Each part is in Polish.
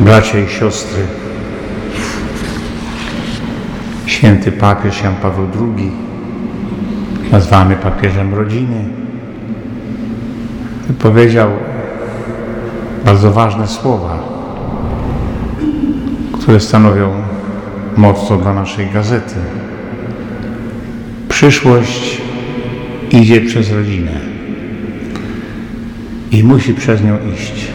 Bracia i siostry, święty papież Jan Paweł II, nazwany papieżem rodziny, wypowiedział bardzo ważne słowa, które stanowią motto dla naszej gazety. Przyszłość idzie przez rodzinę i musi przez nią iść.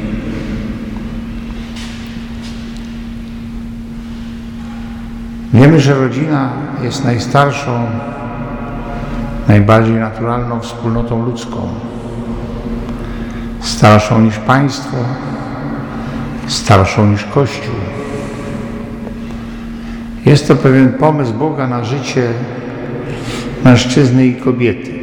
Wiemy, że rodzina jest najstarszą, najbardziej naturalną wspólnotą ludzką. Starszą niż państwo, starszą niż Kościół. Jest to pewien pomysł Boga na życie mężczyzny i kobiety.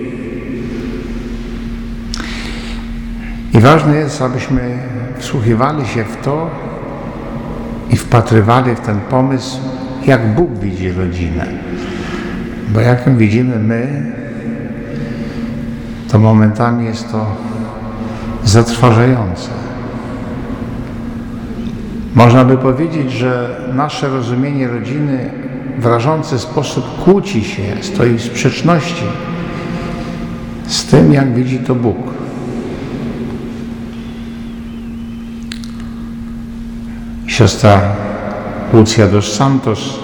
I ważne jest, abyśmy wsłuchiwali się w to i wpatrywali w ten pomysł, jak Bóg widzi rodzinę. Bo jak ją widzimy my, to momentami jest to zatrważające. Można by powiedzieć, że nasze rozumienie rodziny w rażący sposób kłóci się, stoi w sprzeczności z tym, jak widzi to Bóg. Siostra Lucia dos Santos,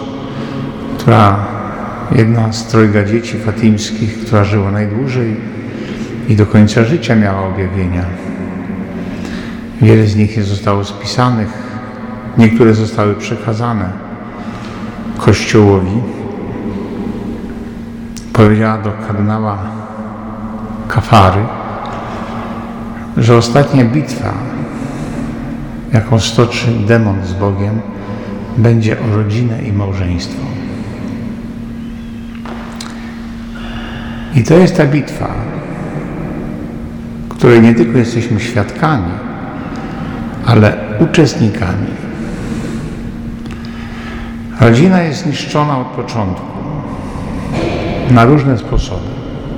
jedna z trojga dzieci fatimskich, która żyła najdłużej i do końca życia miała objawienia. Wiele z nich zostało spisanych, niektóre zostały przekazane Kościołowi. Powiedziała do kardynała Caffarry, że ostatnia bitwa, jaką stoczy demon z Bogiem, będzie o rodzinę i małżeństwo. I to jest ta bitwa, której nie tylko jesteśmy świadkami, ale uczestnikami. Rodzina jest niszczona od początku na różne sposoby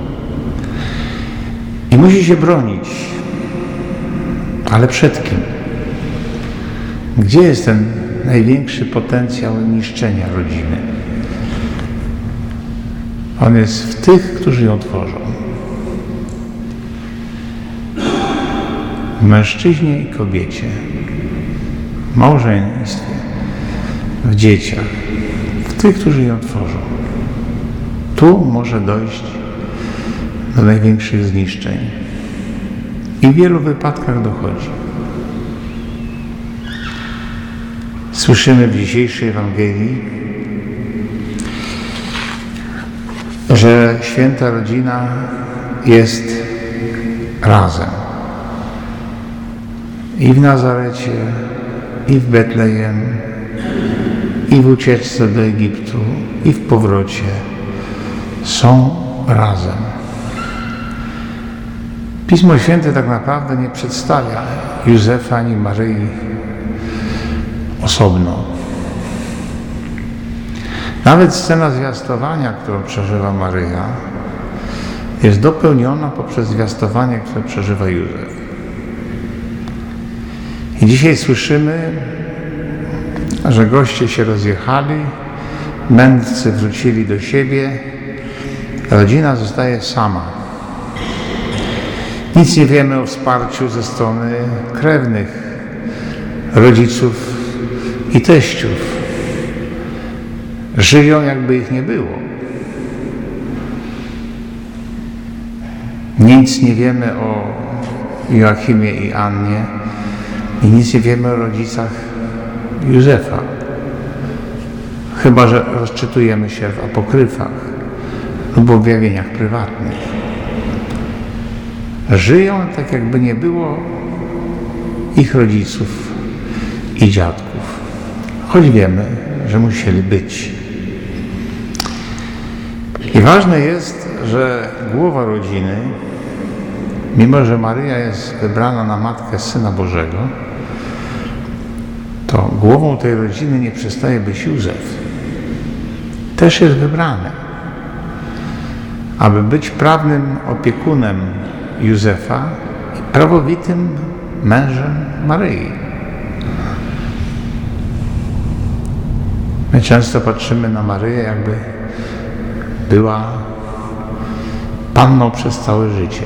i musi się bronić. Ale przed kim? Gdzie jest ten największy potencjał niszczenia rodziny? On jest w tych, którzy ją tworzą. W mężczyźnie i kobiecie, w małżeństwie, w dzieciach, w tych, którzy ją tworzą. Tu może dojść do największych zniszczeń. I w wielu wypadkach dochodzi. Słyszymy w dzisiejszej Ewangelii, że święta rodzina jest razem. I w Nazarecie, i w Betlejem, i w ucieczce do Egiptu, i w powrocie są razem. Pismo Święte tak naprawdę nie przedstawia Józefa ani Maryi osobno. Nawet scena zwiastowania, którą przeżywa Maryja, jest dopełniona poprzez zwiastowanie, które przeżywa Józef. I dzisiaj słyszymy, że goście się rozjechali, mędrcy wrócili do siebie, rodzina zostaje sama. Nic nie wiemy o wsparciu ze strony krewnych, rodziców i teściów. Żyją, jakby ich nie było. Nic nie wiemy o Joachimie i Annie i nic nie wiemy o rodzicach Józefa. Chyba że rozczytujemy się w apokryfach lub w objawieniach prywatnych. Żyją tak, jakby nie było ich rodziców i dziadków. Choć wiemy, że musieli być. I ważne jest, że głowa rodziny, mimo że Maryja jest wybrana na matkę Syna Bożego, to głową tej rodziny nie przestaje być Józef. Też jest wybrany, aby być prawnym opiekunem Józefa i prawowitym mężem Maryi. My często patrzymy na Maryję, jakby była panną przez całe życie.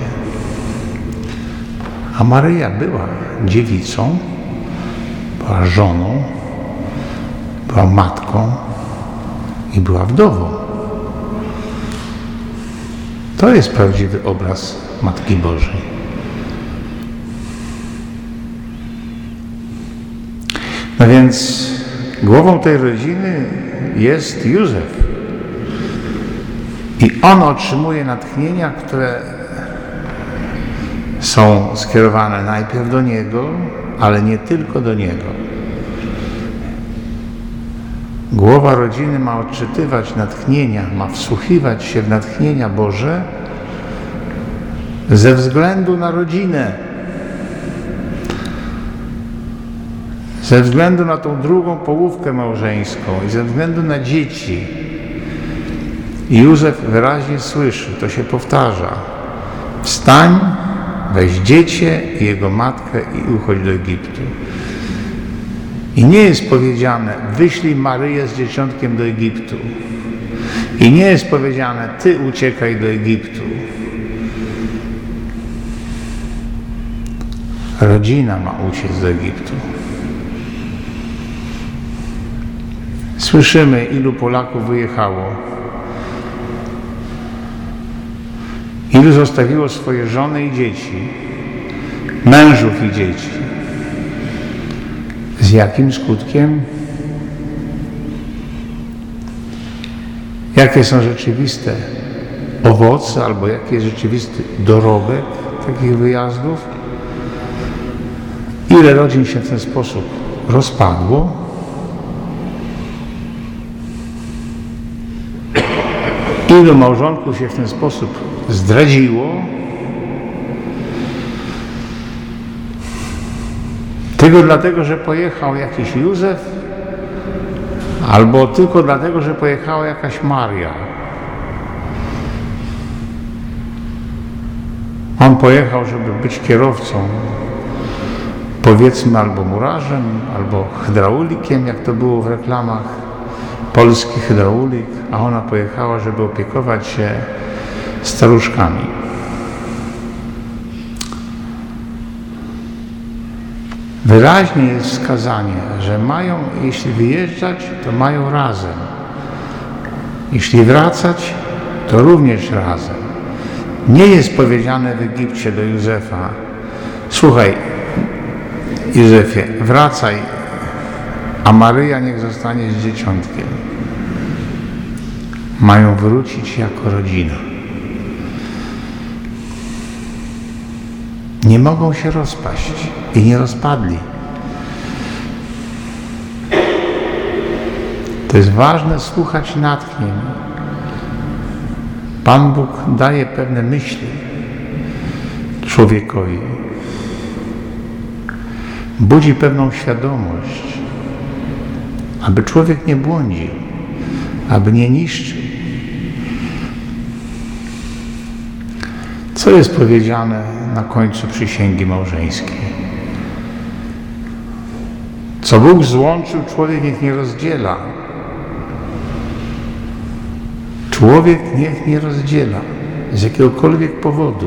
A Maryja była dziewicą, była żoną, była matką i była wdową. To jest prawdziwy obraz Matki Bożej. No więc głową tej rodziny jest Józef. I on otrzymuje natchnienia, które są skierowane najpierw do niego, ale nie tylko do niego. Głowa rodziny ma odczytywać natchnienia, ma wsłuchiwać się w natchnienia Boże ze względu na rodzinę, ze względu na tą drugą połówkę małżeńską i ze względu na dzieci. I Józef wyraźnie słyszy, to się powtarza: wstań, weź dziecię i jego matkę i uchodź do Egiptu. I nie jest powiedziane: wyślij Maryję z dzieciątkiem do Egiptu. I nie jest powiedziane: ty uciekaj do Egiptu. Rodzina ma uciec do Egiptu. Słyszymy, ilu Polaków wyjechało, ilu zostawiło swoje żony i dzieci, mężów i dzieci. Z jakim skutkiem? Jakie są rzeczywiste owoce albo jaki jest rzeczywisty dorobek takich wyjazdów? Ile rodzin się w ten sposób rozpadło? Ilu małżonków się w ten sposób zdradziło? Tylko dlatego, że pojechał jakiś Józef, albo tylko dlatego, że pojechała jakaś Maria. On pojechał, żeby być kierowcą, powiedzmy, albo murarzem, albo hydraulikiem, jak to było w reklamach, polski hydraulik, a ona pojechała, żeby opiekować się staruszkami. Wyraźnie jest wskazanie, że mają, jeśli wyjeżdżać, to mają razem. Jeśli wracać, to również razem. Nie jest powiedziane w Egipcie do Józefa: słuchaj, Józefie, wracaj, a Maryja niech zostanie z dzieciątkiem. Mają wrócić jako rodzina. Nie mogą się rozpaść i nie rozpadli. To jest ważne, słuchać natchnień. Pan Bóg daje pewne myśli człowiekowi. Budzi pewną świadomość, aby człowiek nie błądził, aby nie niszczył. Co jest powiedziane na końcu przysięgi małżeńskiej? Co Bóg złączył, człowiek niech nie rozdziela. Człowiek niech nie rozdziela z jakiegokolwiek powodu.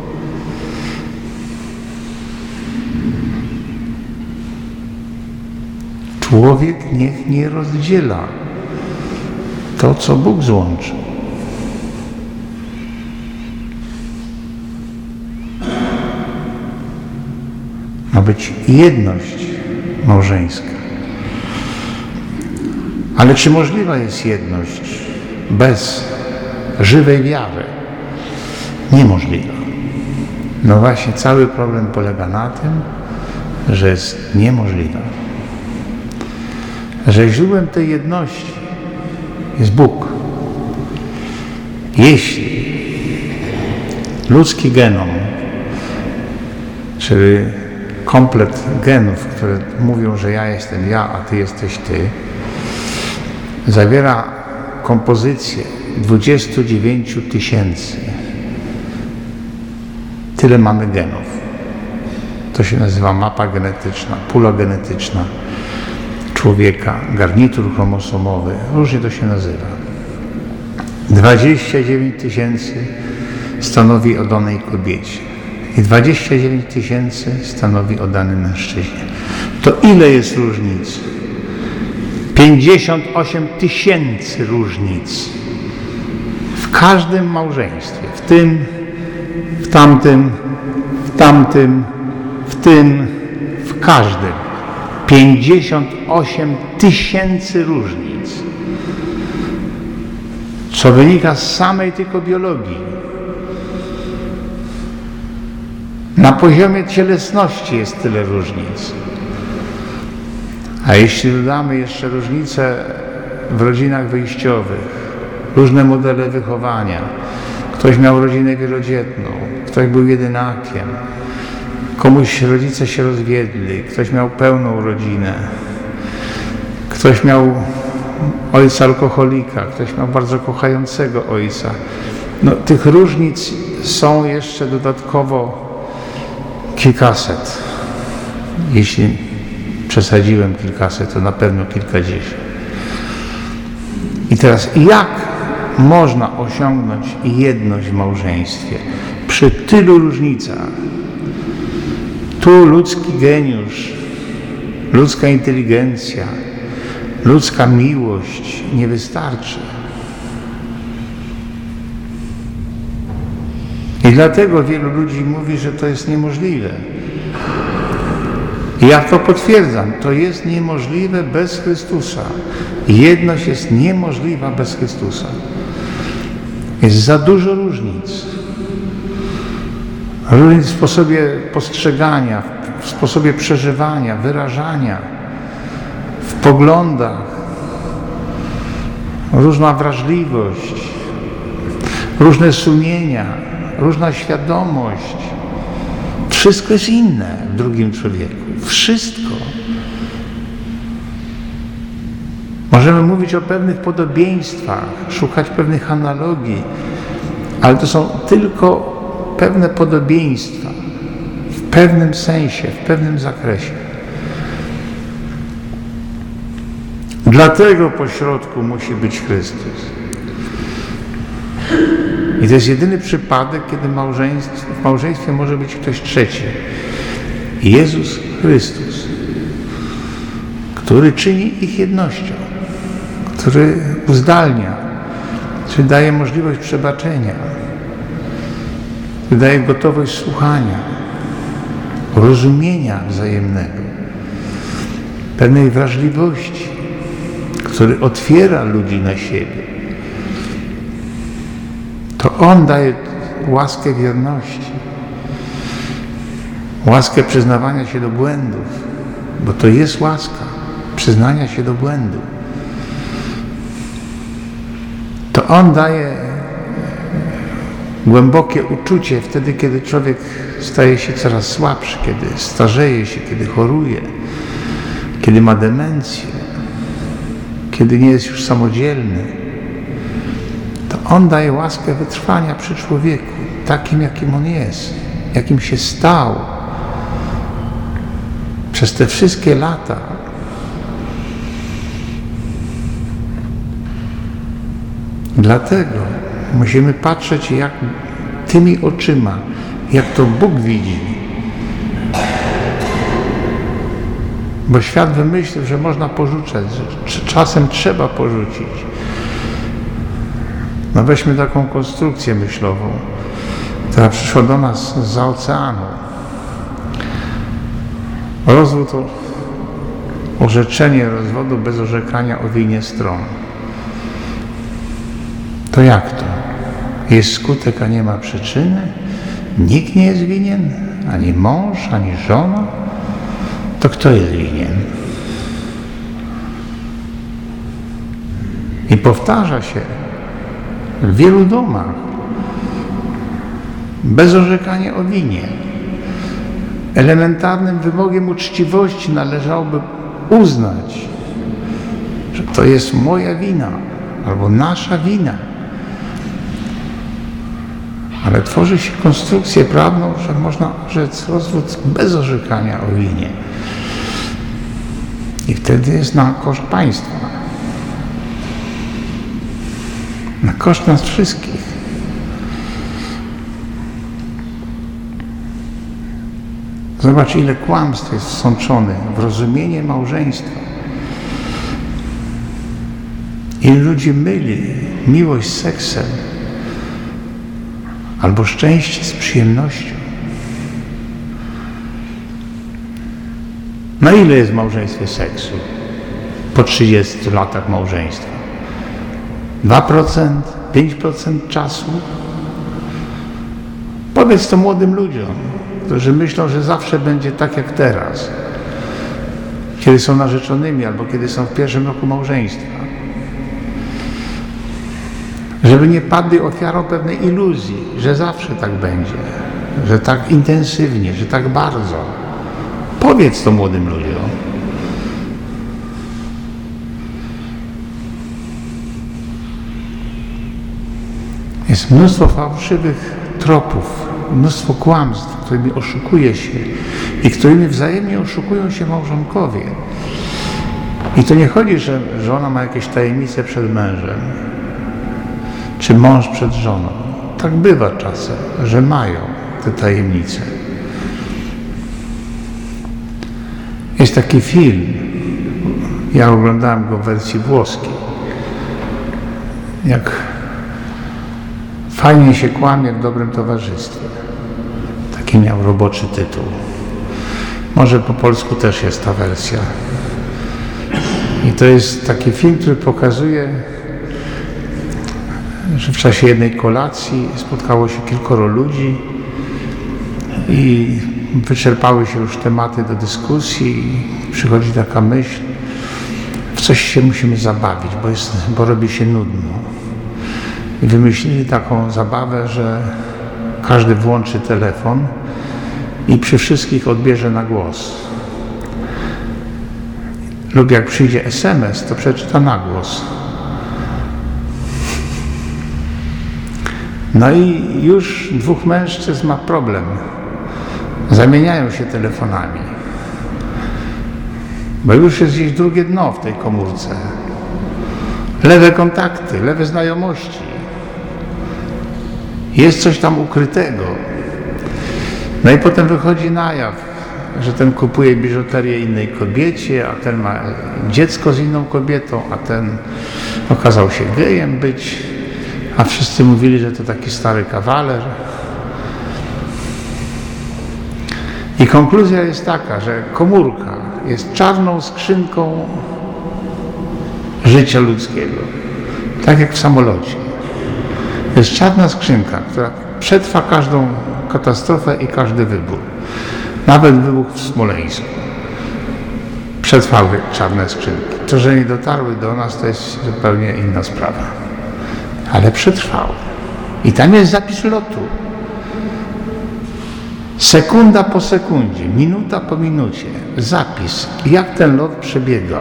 Człowiek niech nie rozdziela to, co Bóg złączył. Ma być jedność małżeńska. Ale czy możliwa jest jedność bez żywej wiary? Niemożliwa. No właśnie, cały problem polega na tym, że jest niemożliwa. Że źródłem tej jedności jest Bóg. Jeśli ludzki genom, czyli komplet genów, które mówią, że ja jestem ja, a ty jesteś ty, zawiera kompozycję 29 000. Tyle mamy genów. To się nazywa mapa genetyczna, pula genetyczna człowieka, garnitur chromosomowy, różnie to się nazywa. 29 000 stanowi o danej kobiecie i 29 000 stanowi o danym mężczyźnie. To ile jest różnic? 58 000 różnic w każdym małżeństwie, w tym, w tamtym, w tamtym, w tym, w każdym. 58 000 różnic, co wynika z samej tylko biologii. Na poziomie cielesności jest tyle różnic. A jeśli dodamy jeszcze różnice w rodzinach wyjściowych, różne modele wychowania, ktoś miał rodzinę wielodzietną, ktoś był jedynakiem, komuś rodzice się rozwiedli, ktoś miał pełną rodzinę, ktoś miał ojca alkoholika, ktoś miał bardzo kochającego ojca. No, tych różnic są jeszcze dodatkowo kilkaset. Jeśli przesadziłem kilkaset, to na pewno kilkadziesiąt. I teraz jak można osiągnąć jedność w małżeństwie przy tylu różnicach? Tu ludzki geniusz, ludzka inteligencja, ludzka miłość nie wystarczy. I dlatego wielu ludzi mówi, że to jest niemożliwe. I ja to potwierdzam, to jest niemożliwe bez Chrystusa. Jedność jest niemożliwa bez Chrystusa. Jest za dużo różnic. Różnic w sposobie postrzegania, w sposobie przeżywania, wyrażania, w poglądach. Różna wrażliwość, różne sumienia, różna świadomość. Wszystko jest inne w drugim człowieku. Wszystko. Możemy mówić o pewnych podobieństwach, szukać pewnych analogii, ale to są tylko pewne podobieństwa w pewnym sensie, w pewnym zakresie. Dlatego pośrodku musi być Chrystus. I to jest jedyny przypadek, kiedy w małżeństwie może być ktoś trzeci. Jezus Chrystus, który czyni ich jednością, który uzdalnia, który daje możliwość przebaczenia, który daje gotowość słuchania, rozumienia wzajemnego, pewnej wrażliwości, który otwiera ludzi na siebie. To On daje łaskę wierności, łaskę przyznawania się do błędów, bo to jest łaska przyznania się do błędu. To On daje głębokie uczucie wtedy, kiedy człowiek staje się coraz słabszy, kiedy starzeje się, kiedy choruje, kiedy ma demencję, kiedy nie jest już samodzielny. To On daje łaskę wytrwania przy człowieku, takim jakim on jest, jakim się stał przez te wszystkie lata. Dlatego musimy patrzeć jak tymi oczyma, jak to Bóg widzi. Bo świat wymyślił, że można porzucać, że czasem trzeba porzucić. No weźmy taką konstrukcję myślową, która przyszła do nas zza oceanu. Rozwód to orzeczenie rozwodu bez orzekania o winie stron. To jak to? Jest skutek, a nie ma przyczyny? Nikt nie jest winien? Ani mąż, ani żona? To kto jest winien? I powtarza się w wielu domach bez orzekania o winie. Elementarnym wymogiem uczciwości należałoby uznać, że to jest moja wina albo nasza wina. Ale tworzy się konstrukcję prawną, że można rzec rozwód bez orzekania o winie. I wtedy jest na koszt państwa. Na koszt nas wszystkich. Zobacz, ile kłamstw jest wsączone w rozumienie małżeństwa. Ile ludzi myli miłość z seksem albo szczęście z przyjemnością. Na ile jest w małżeństwie seksu po 30 latach małżeństwa? 2%? 5% czasu? Powiedz to młodym ludziom, którzy myślą, że zawsze będzie tak jak teraz, kiedy są narzeczonymi albo kiedy są w pierwszym roku małżeństwa. Żeby nie padli ofiarą pewnej iluzji, że zawsze tak będzie, że tak intensywnie, że tak bardzo. Powiedz to młodym ludziom. Jest mnóstwo fałszywych tropów, mnóstwo kłamstw, którymi oszukuje się i którymi wzajemnie oszukują się małżonkowie. I to nie chodzi, że żona ma jakieś tajemnice przed mężem, czy mąż przed żoną. Tak bywa czasem, że mają te tajemnice. Jest taki film, ja oglądałem go w wersji włoskiej, jak fajnie się kłamie w dobrym towarzystwie. Taki miał roboczy tytuł. Może po polsku też jest ta wersja. I to jest taki film, który pokazuje, że w czasie jednej kolacji spotkało się kilkoro ludzi i wyczerpały się już tematy do dyskusji i przychodzi taka myśl, w coś się musimy zabawić, bo robi się nudno. I wymyślili taką zabawę, że każdy włączy telefon i przy wszystkich odbierze na głos. Lub jak przyjdzie SMS, to przeczyta na głos. No i już dwóch mężczyzn ma problem. Zamieniają się telefonami. Bo już jest gdzieś drugie dno w tej komórce. Lewe kontakty, lewe znajomości. Jest coś tam ukrytego. No i potem wychodzi na jaw, że ten kupuje biżuterię innej kobiecie, a ten ma dziecko z inną kobietą, a ten okazał się gejem być, a wszyscy mówili, że to taki stary kawaler. I konkluzja jest taka, że komórka jest czarną skrzynką życia ludzkiego. Tak jak w samolocie. Jest czarna skrzynka, która przetrwa każdą katastrofę i każdy wybuch. Nawet wybuch w Smoleńsku. Przetrwały czarne skrzynki. To, że nie dotarły do nas, to jest zupełnie inna sprawa. Ale przetrwały. I tam jest zapis lotu. Sekunda po sekundzie, minuta po minucie. Zapis, jak ten lot przebiegał.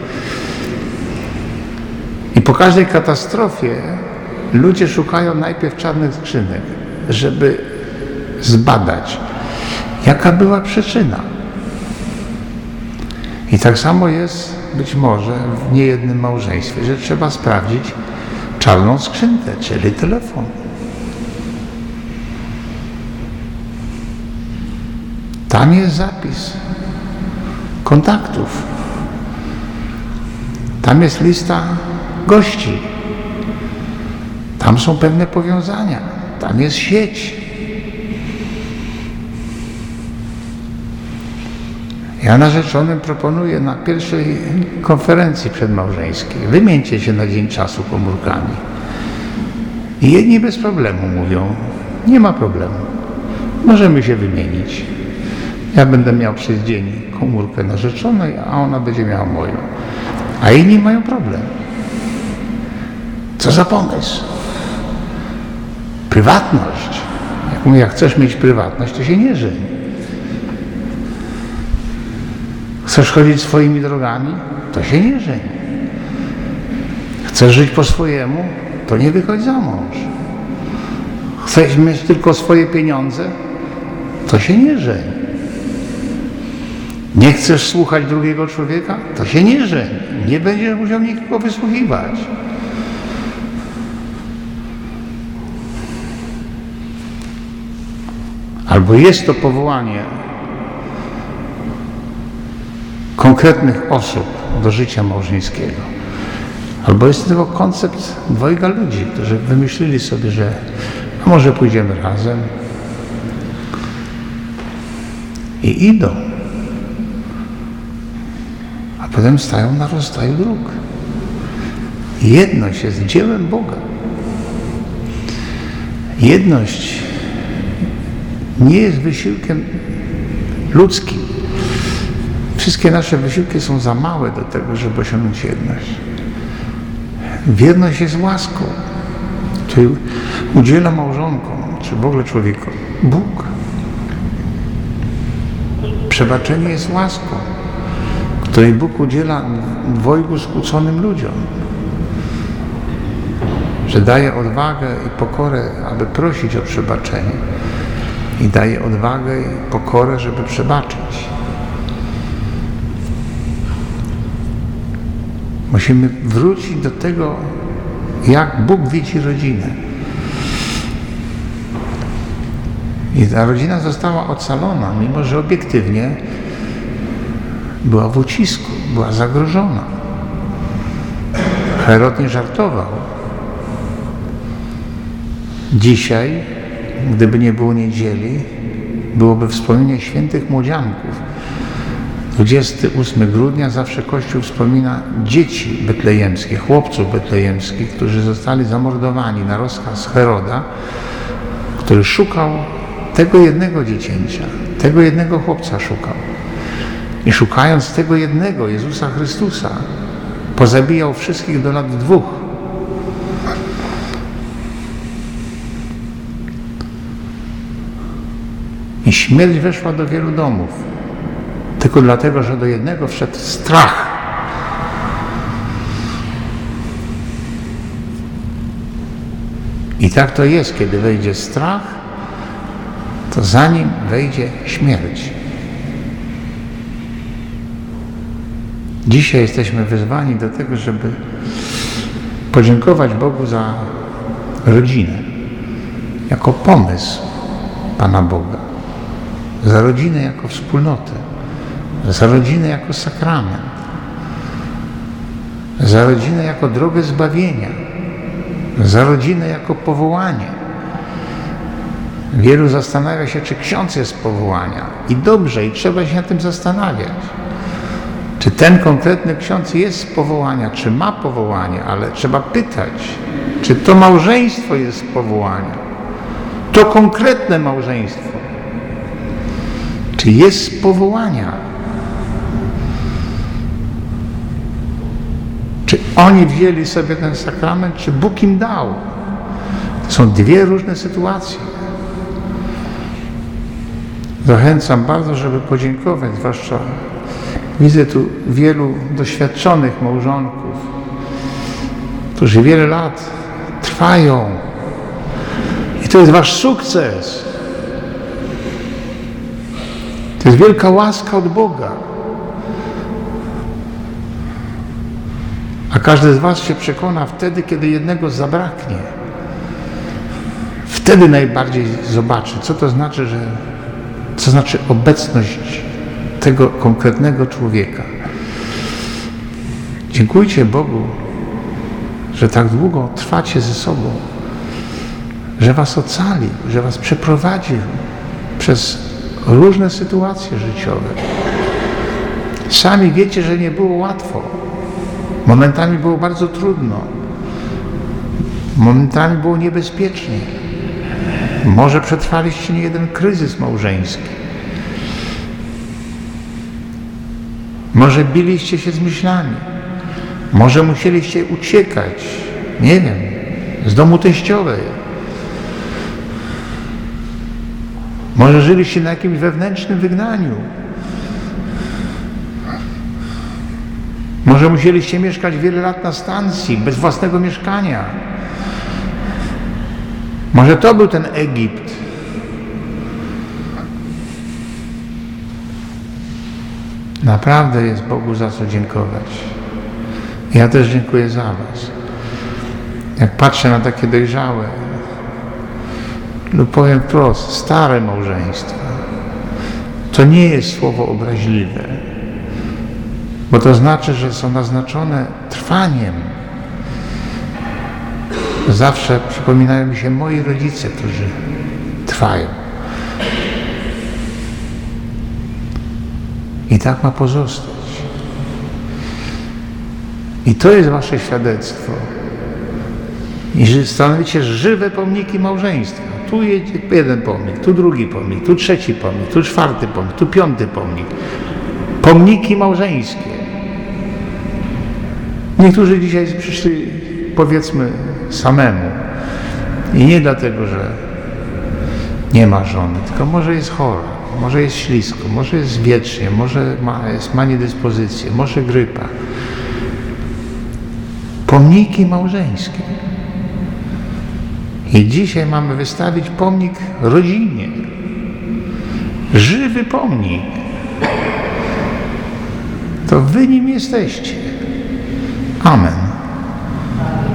I po każdej katastrofie ludzie szukają najpierw czarnych skrzynek, żeby zbadać, jaka była przyczyna. I tak samo jest być może w niejednym małżeństwie, że trzeba sprawdzić czarną skrzynkę, czyli telefon. Tam jest zapis kontaktów. Tam jest lista gości. Tam są pewne powiązania. Tam jest sieć. Ja narzeczonym proponuję na pierwszej konferencji przedmałżeńskiej: wymieńcie się na dzień czasu komórkami. I jedni bez problemu mówią: nie ma problemu. Możemy się wymienić. Ja będę miał przez dzień komórkę narzeczonej, a ona będzie miała moją. A inni mają problem. Co za pomysł? Prywatność. Jak mówię, jak chcesz mieć prywatność, to się nie żeń. Chcesz chodzić swoimi drogami, to się nie żeń. Chcesz żyć po swojemu, to nie wychodź za mąż. Chcesz mieć tylko swoje pieniądze, to się nie żeń. Nie chcesz słuchać drugiego człowieka? To się nie żeń. Nie będziesz musiał nikogo wysłuchiwać. Albo jest to powołanie konkretnych osób do życia małżeńskiego, albo jest to tylko koncept dwojga ludzi, którzy wymyślili sobie, że a może pójdziemy razem i idą, a potem stają na rozstaju dróg. Jedność jest dziełem Boga. Jedność nie jest wysiłkiem ludzkim. Wszystkie nasze wysiłki są za małe do tego, żeby osiągnąć jedność. Wierność jest łaską, której udziela małżonkom, czy w ogóle człowiekom, Bóg. Przebaczenie jest łaską, której Bóg udziela dwojgu skłóconym ludziom. Że daje odwagę i pokorę, aby prosić o przebaczenie. I daje odwagę i pokorę, żeby przebaczyć. Musimy wrócić do tego, jak Bóg widzi rodzinę. I ta rodzina została ocalona, mimo że obiektywnie była w ucisku, była zagrożona. Herod nie żartował. Dzisiaj, gdyby nie było niedzieli, byłoby wspomnienie świętych młodzianków. 28 grudnia zawsze Kościół wspomina dzieci betlejemskie, chłopców betlejemskich, którzy zostali zamordowani na rozkaz Heroda, który szukał tego jednego dziecięcia, tego jednego chłopca szukał. I szukając tego jednego, Jezusa Chrystusa, pozabijał wszystkich do lat 2. I śmierć weszła do wielu domów. Tylko dlatego, że do jednego wszedł strach. I tak to jest, kiedy wejdzie strach, to za nim wejdzie śmierć. Dzisiaj jesteśmy wezwani do tego, żeby podziękować Bogu za rodzinę, jako pomysł Pana Boga, za rodzinę jako wspólnotę, za rodzinę jako sakrament, za rodzinę jako drogę zbawienia, za rodzinę jako powołanie. Wielu zastanawia się, czy ksiądz jest z powołania. I dobrze, i trzeba się nad tym zastanawiać. Czy ten konkretny ksiądz jest z powołania, czy ma powołanie, ale trzeba pytać, czy to małżeństwo jest z powołania. To konkretne małżeństwo. Czy jest z powołania? Czy oni wzięli sobie ten sakrament, czy Bóg im dał? To są dwie różne sytuacje. Zachęcam bardzo, żeby podziękować, zwłaszcza widzę tu wielu doświadczonych małżonków, którzy wiele lat trwają. I to jest wasz sukces. To jest wielka łaska od Boga. A każdy z was się przekona wtedy, kiedy jednego zabraknie. Wtedy najbardziej zobaczy, co to znaczy, co znaczy obecność tego konkretnego człowieka. Dziękujcie Bogu, że tak długo trwacie ze sobą, że was ocalił, że was przeprowadził przez różne sytuacje życiowe. Sami wiecie, że nie było łatwo. Momentami było bardzo trudno. Momentami było niebezpiecznie. Może przetrwaliście niejeden kryzys małżeński. Może biliście się z myślami. Może musieliście uciekać, nie wiem, z domu teściowej. Może żyliście na jakimś wewnętrznym wygnaniu. Może musieliście mieszkać wiele lat na stacji, bez własnego mieszkania. Może to był ten Egipt. Naprawdę jest Bogu za co dziękować. Ja też dziękuję za was. Jak patrzę na takie dojrzałe, lub powiem wprost, stare małżeństwa, to nie jest słowo obraźliwe, bo to znaczy, że są naznaczone trwaniem. Zawsze przypominają mi się moi rodzice, którzy trwają. I tak ma pozostać. I to jest wasze świadectwo. I że stanowicie żywe pomniki małżeństwa. Tu jedzie jeden pomnik, tu drugi pomnik, tu trzeci pomnik, tu czwarty pomnik, tu piąty pomnik. Pomniki małżeńskie. Niektórzy dzisiaj przyszli, powiedzmy, samemu. I nie dlatego, że nie ma żony, tylko może jest chora, może jest ślisko, może jest wiecznie, może ma niedyspozycję, może grypa. Pomniki małżeńskie. I dzisiaj mamy wystawić pomnik rodzinie. Żywy pomnik. To wy nim jesteście. Amen.